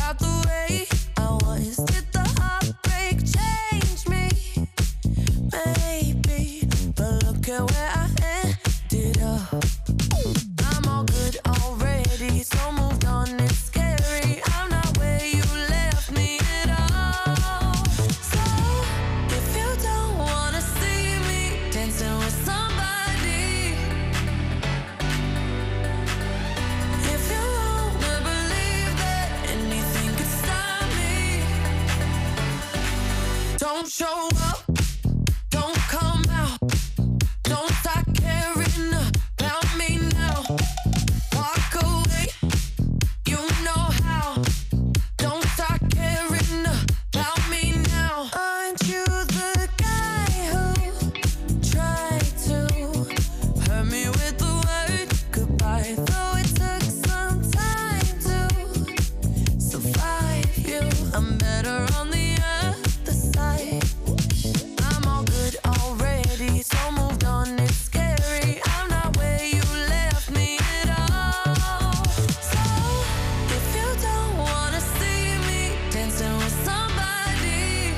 about the way I was. Did the heartbreak change me? Maybe, but look at where I ended up. I'm all good already, so moved on, it's scary. I'm not where you left me at all. So, if you don't wanna see me dancing with somebody, if you wanna believe that anything could stop me, don't show up, don't come out, don't start caring about me now. Walk away, you know how. Don't start caring about me now. Aren't you the guy who tried to hurt me with the word goodbye? Though it took some time to survive you, I'm better on the other side. I'm all good already, so moved on, it's scary. I'm not where you left me at all. So, if you don't wanna see me dancing with somebody,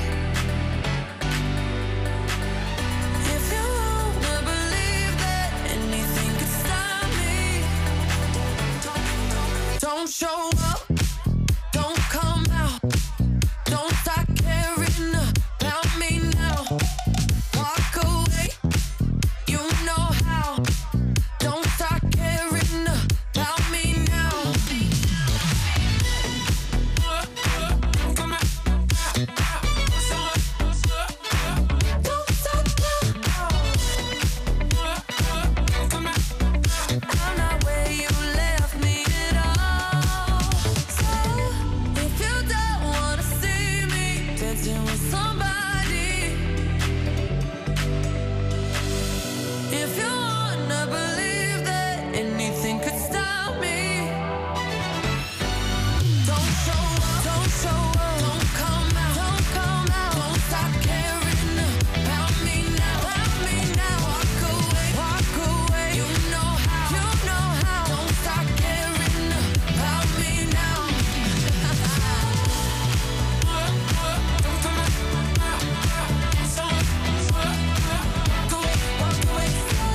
if you wanna believe that anything could stop me, don't show up, don't come out, don't start caring about me now. Walk away, you know how. Don't start caring about me now. Don't stop now. I'm not where you left me at all. So, if you don't wanna see me dancing with somebody, if you wanna believe that anything could stop me, don't show up, don't show up, don't come out, don't come out, don't stop caring about me now, walk away, you know how, don't stop caring about me now. Walk away.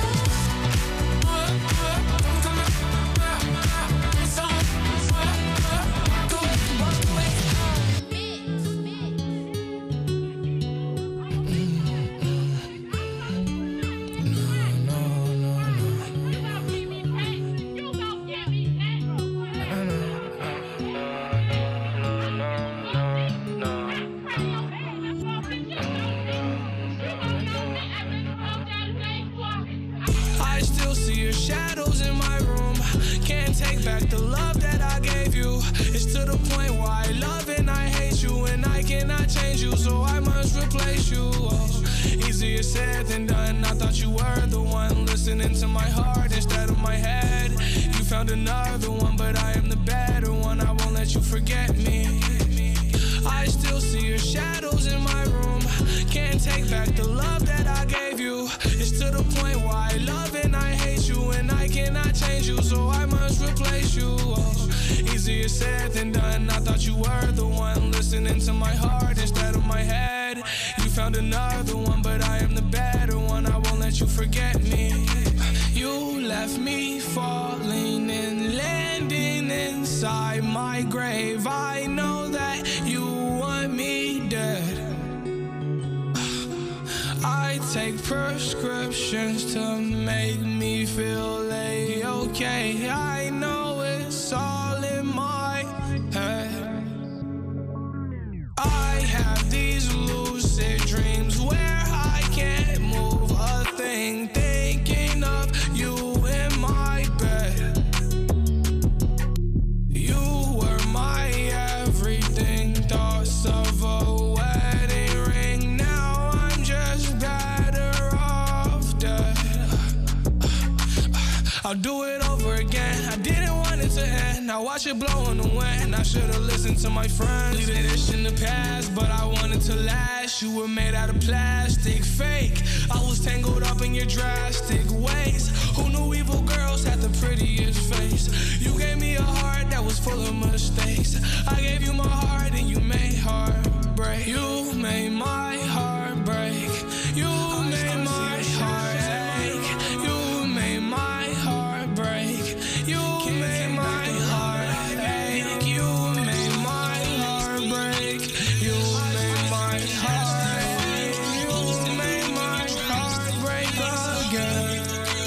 I still see your shadows in my room. Can't take back the love that I gave you. It's to the point where I love and I hate you, and I cannot change you, so I must replace you. Oh, easier said than done. I thought you were the one listening to my heart instead of my head. You found another one, but I am the better one. I won't let you forget me. I still see your shadows in my room. Can't take back the love that I gave you. It's to the point where I love and I hate you, and I cannot change you, so I must replace you. Oh, easier said than done. I thought you were the one listening to my heart instead of my head. You found another one, but I am the better one. I won't let you forget me. You left me falling and landing inside my grave. I know that you want me dead. I take prescriptions to make me feel A-okay. I know it's all in my head. I have these lucid dreams where I can't move a thing, thinking of you in my bed. You were my everything, thoughts of a wedding ring. Now I'm just better off dead. I'll do it over again. I didn't want it to end. Now watch it blow in the wind. I should've listened to my friends. Leave this in the past, but I wanted to last. You were made out of plastic, fake. I was tangled up in your drastic ways. Who knew evil girls had the prettiest face? You gave me a heart that was full of mistakes. mistakes. I gave you my heart and you made heartbreak. You made my heart break. You made my heart ache. You made my heart break. You made my heart ache. You made my heart break. You made my heart ache. You made my heart break again.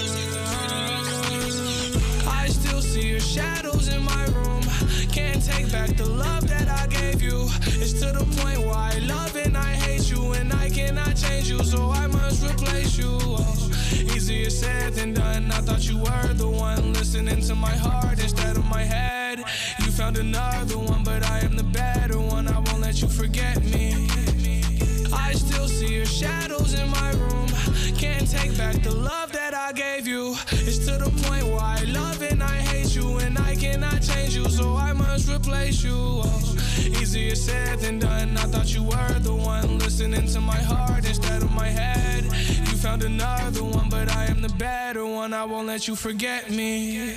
I still see your shadows in my room. Can't take back the love that I gave you. It's to the point where I love and I hate you, and I cannot change you, so I must replace you. Oh, easier said than done. I thought you were the one listening to my heart instead of my head. You found another one, but I am the better one. I won't let you forget me. I still see your shadows in my room. Can't take back the love that I gave you. It's to the point where I love and I hate you, and I cannot change you, so I must replace you. Oh, easier said than done. I thought you were the one listening to my heart instead of my head. You found another one, but I am the better one. I won't let you forget me.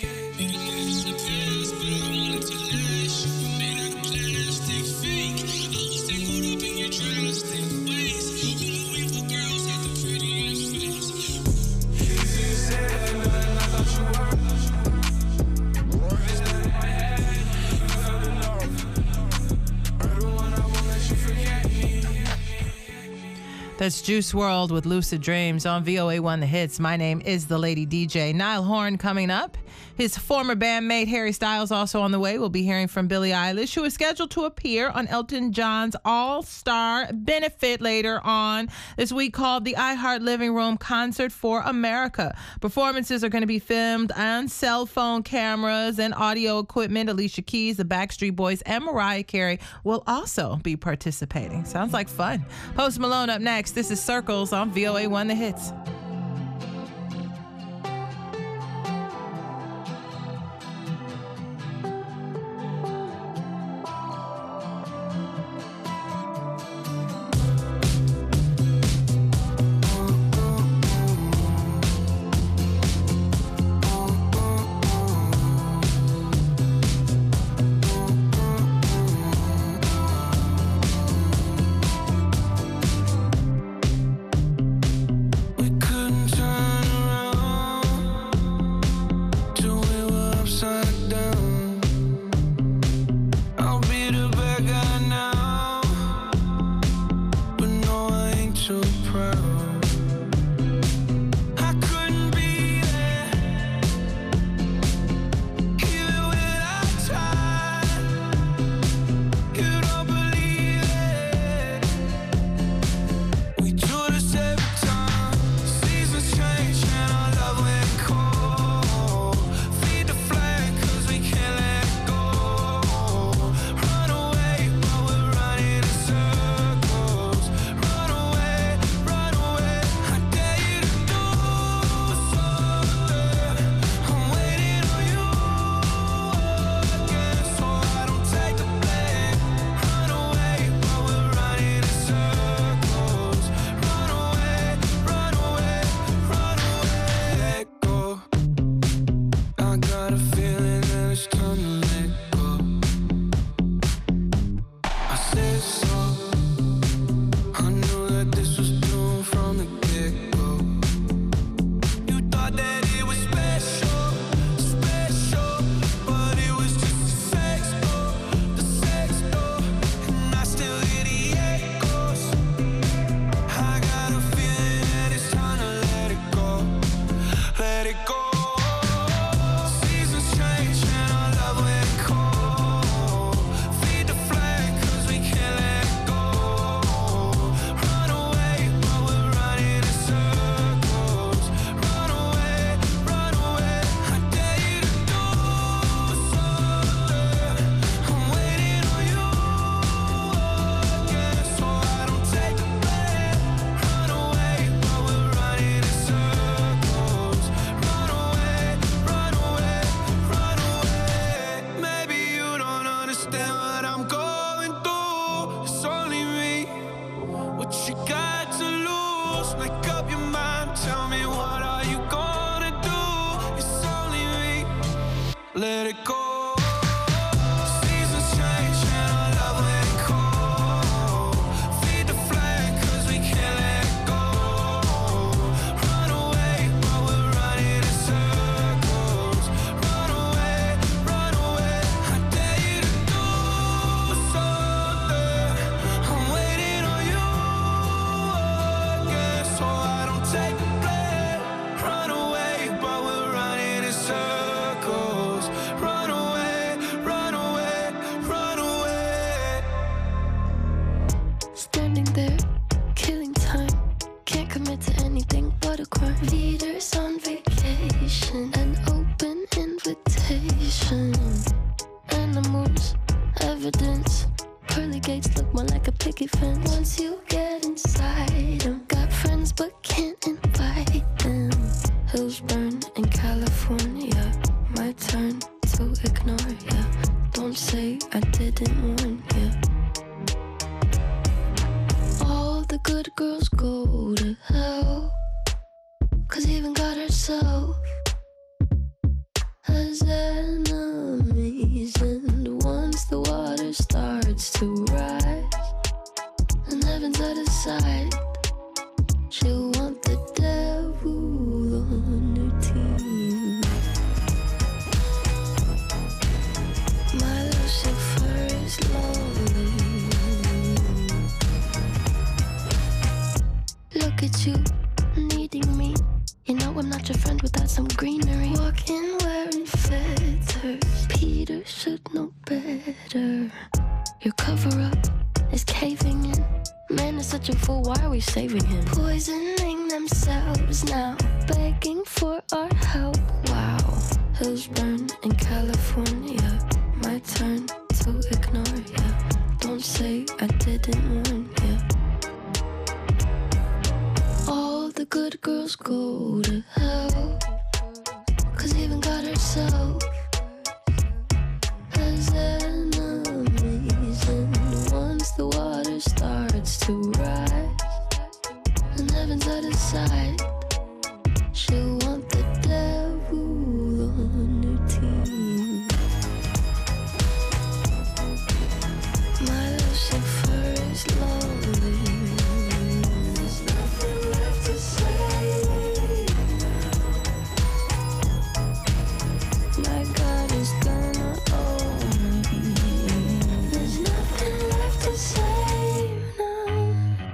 That's Juice WRLD with Lucid Dreams on VOA1 The Hits. My name is the Lady DJ. Niall Horan coming up. His former bandmate Harry Styles also on the way. We'll be hearing from Billie Eilish, who is scheduled to appear on Elton John's All-Star Benefit later on this week called the iHeart Living Room Concert for America. Performances are going to be filmed on cell phone cameras and audio equipment. Alicia Keys, the Backstreet Boys, and Mariah Carey will also be participating. Sounds like fun. Post Malone up next. This is Circles on VOA1 The Hits. Let it go. can't commit to anything but a crime. Leaders on vacation, an open invitation. Animals, evidence. Pearly gates look more like a picket fence. Once you get inside them, got friends but can't invite them. Hills burn in California, my turn to ignore ya. Don't say I didn't warn ya. All the good girls go to hell, 'cause even God herself has enemies. And once the water starts to rise and heaven's out of sight, she'll want the devil on her team. My Lucifer is lonely. Look at you, needing me. You know I'm not your friend without some greenery. Walking wearing feathers, Peter should know better. Your cover-up is caving in. Man is such a fool, why are we saving him? Poisoning themselves now, begging for our help. Wow, hills burn in California, my turn to ignore ya. Don't say I didn't warn ya. All the good girls go to hell, 'cause even God herself has enemies. And once the water starts to rise and heaven's out of sight, she'll want the devil on her team. My Lucifer is lonely. There's nothing left to say. My God is gonna own me. There's nothing left to say now.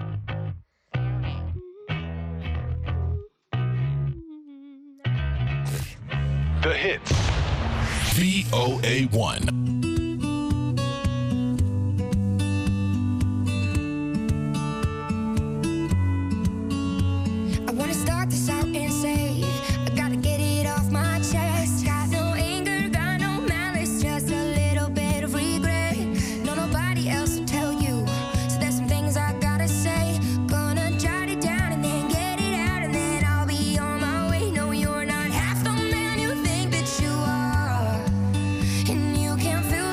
The hits. VOA1. I wanna start this out and say, I gotta get it off my chest. Got no anger, got no malice, just a little bit of regret. No, nobody else will tell you, so there's some things I gotta say. Gonna jot it down and then get it out, and then I'll be on my way. No, you're not half the man you think that you are, and you can't feel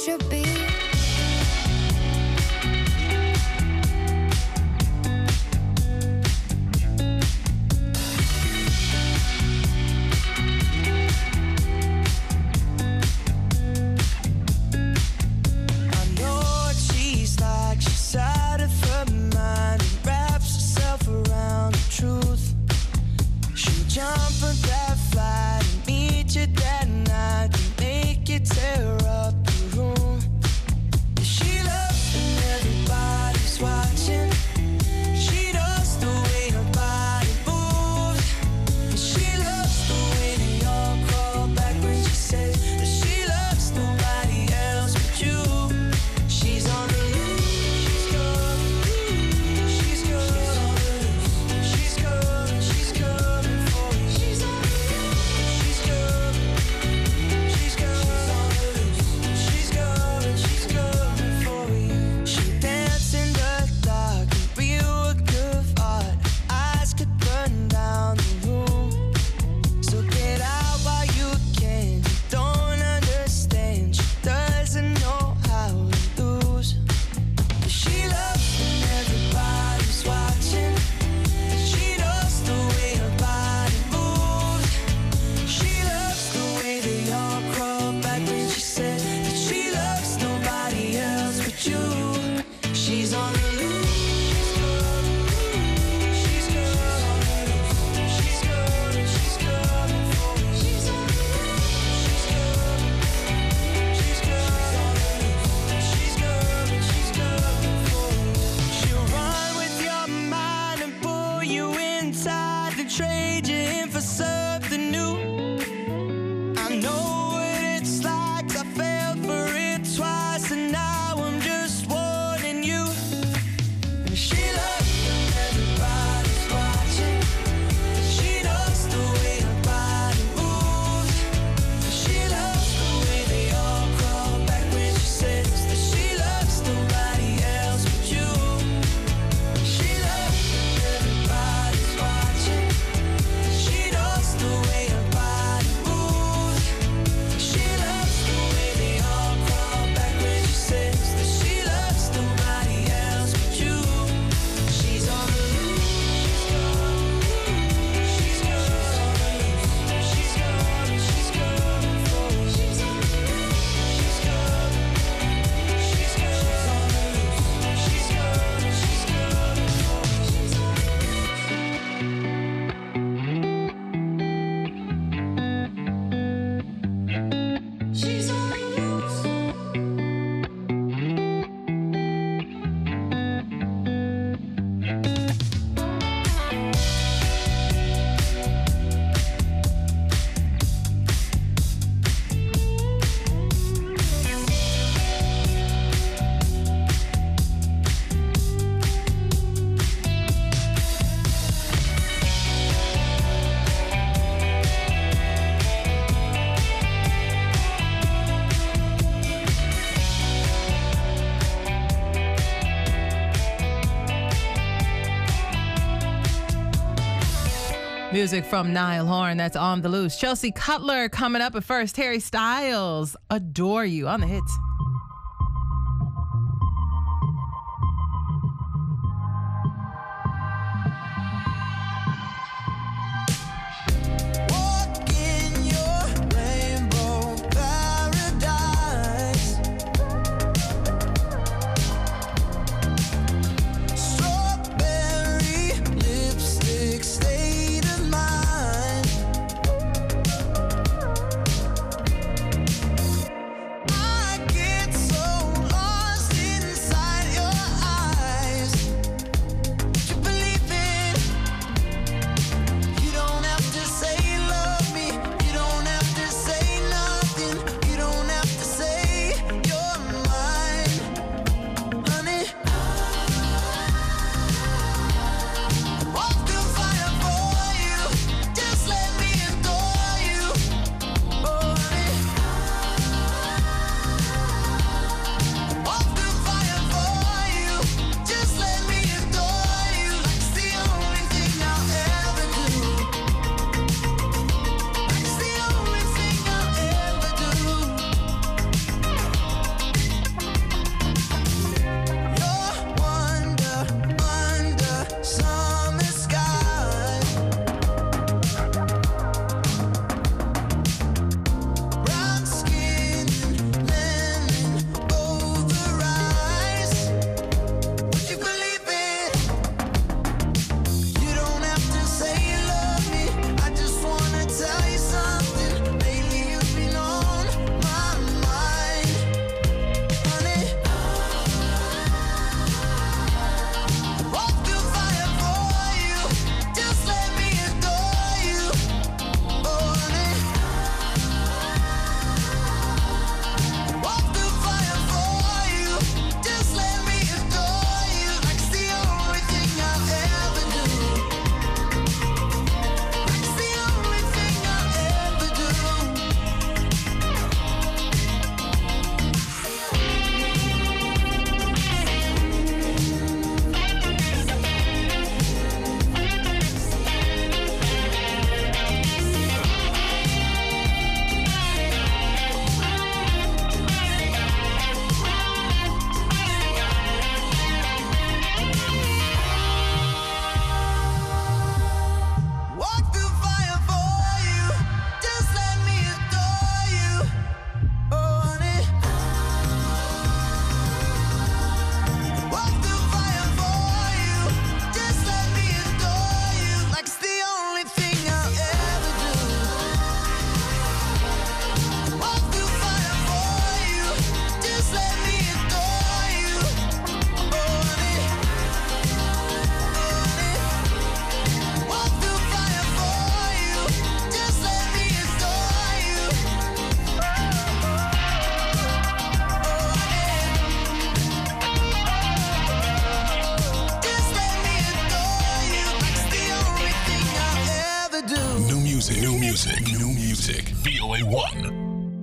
should be. Tear up the room. She loves when everybody's watching. She knows the way her body moves. And she loves the way they all crawl back when she says that she loves nobody else but you. She's on the loose. She's coming. She's coming. She's coming. She's coming for you. She's on the loose. She's coming. She's coming. Music from Niall Horan, that's On the Loose. Chelsea Cutler coming up, but first, Harry Styles, Adore You on the hits. I music. New music. VOA1.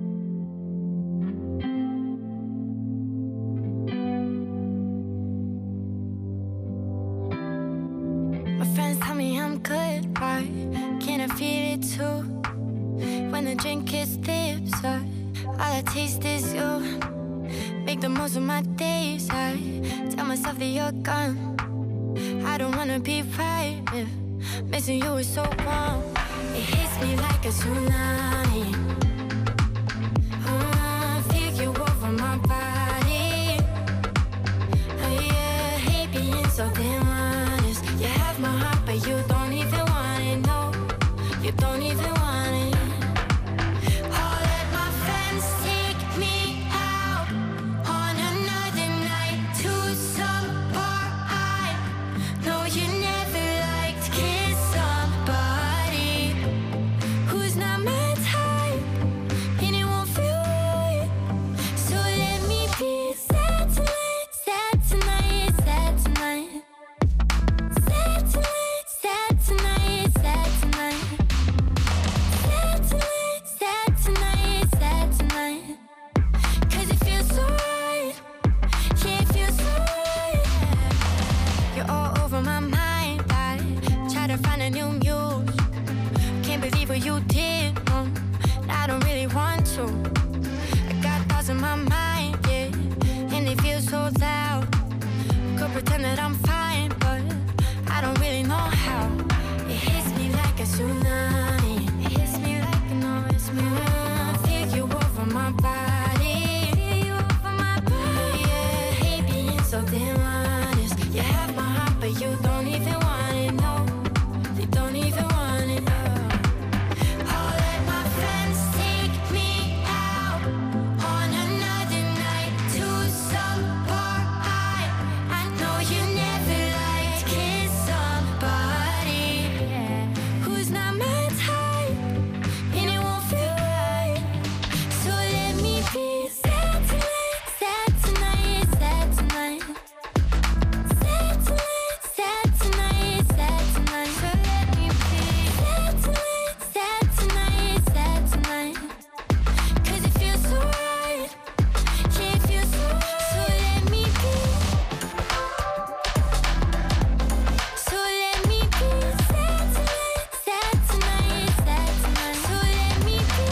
My friends tell me I'm good, right? Can I feel it too? When the drink gets tipsy, all I taste is you. Make the most of my days, I tell myself that you're gone. I don't wanna be right if missing you is so wrong. It hits me like a tsunami. Feel you over my body. Oh yeah, hate being so damn honest. You have my heart, but you don't even want it. No, you don't even want it. Oh, let my friends take me out on another night to some bar. I know you never liked kiss somebody who's not my type, and it won't feel right. So let me be sad tonight, sad tonight, sad tonight. Sad tonight, sad tonight, sad tonight. Sad tonight, sad tonight, sad tonight. 'Cause it feels so right. Yeah, it feels so right. You're all over my mind. I try to find a new muse. Can't believe what you did. I don't really want to. I got thoughts in my mind, yeah, and they feel so loud. Could pretend that I'm fine, but I don't really know how. It hits me like a tsunami. It hits me like an it's me. Feel you over my body. Feel you over my body. Yeah, hate being so damn honest. You have my heart, but you don't even want it. No, you don't even want it. No. Oh, let my friends take me out on another night to some bar. I know you never liked kiss somebody who's not my type, and it won't feel right. So let me be sad tonight, sad tonight, sad tonight. Sad tonight, sad tonight, sad tonight. So let me be sad tonight, sad tonight, sad tonight. 'Cause it feels so right. Yeah, it feels so right. So let me be. So let me be sad tonight, sad tonight, sad tonight. So let me be.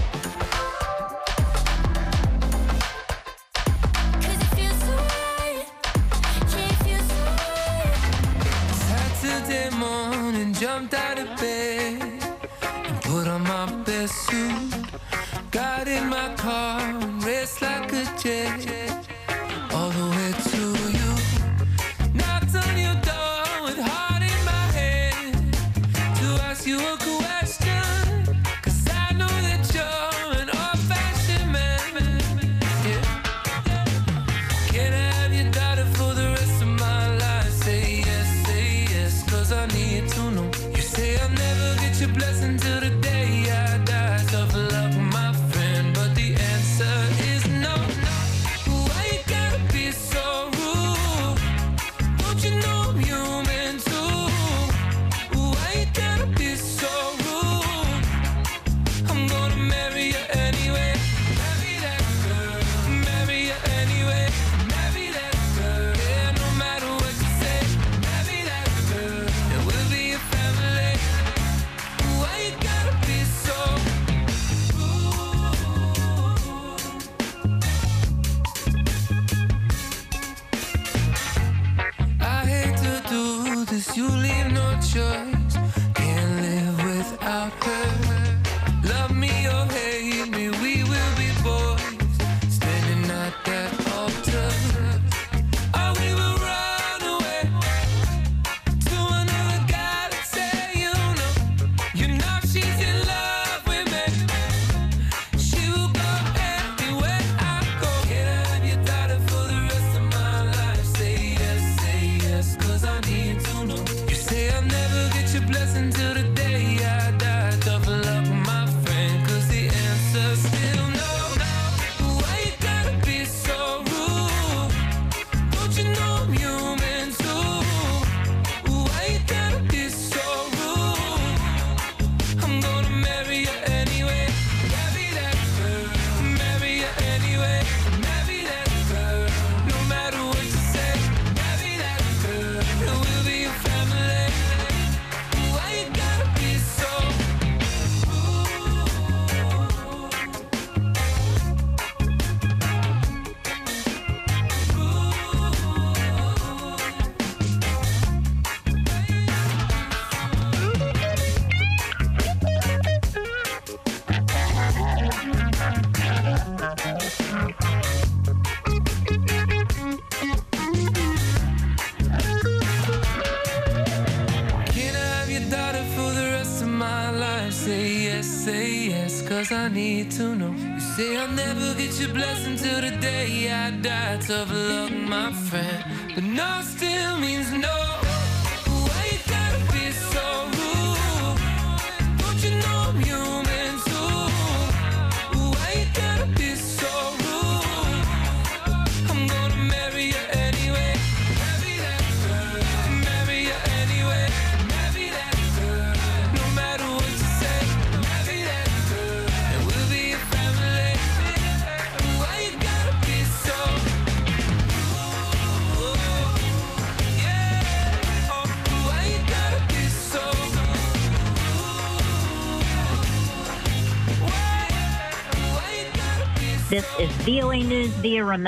'Cause it feels so right. Yeah, it feels so right. Saturday morning, jumped out of bed and put on my best suit. Got in my car and raced like a jet all the way to you. Knocked on your door with heart in my head to ask you a question. 'Cause I know that you're an old-fashioned man. Yeah. Can I have your daughter for the rest of my life? Say yes, 'cause I need to know. You say I'll never get your blessing till the day I die. Tough love with my friend, but the answer is no. Why you gotta be so rude? Don't you know I'm human too? Why you gotta be so rude? I'm gonna marry you anyway. Marry that girl. Marry you anyway. Marry that girl. Yeah, no matter what you say. Marry that girl. And we'll be a family. Why you gotta be so rude? I hate to do this, you leave no choice. Can't live without her. Love me or hate me, we will be boys standing at that altar. Or we will run away to another galaxy. You know she's in love with me. She will go anywhere I go. Can I have your daughter for the rest of my life? Say yes, 'cause I need to know. You say I'll never get your 'cause I need to know. You say I'll never get your blessing till the day I die. Tough luck, my friend, but no still means no. Why you gotta be so rude? Don't you know I'm human too? Why you gotta be so rude? I'm gonna marry you anyway. Marry that girl. Marry you anyway. Marry that girl. No matter what you say. Marry that girl. And we'll be a family. Why you gotta be so rude? Yeah. Oh, why you gotta be so rude? Why you gotta be so This is VOA News via remote.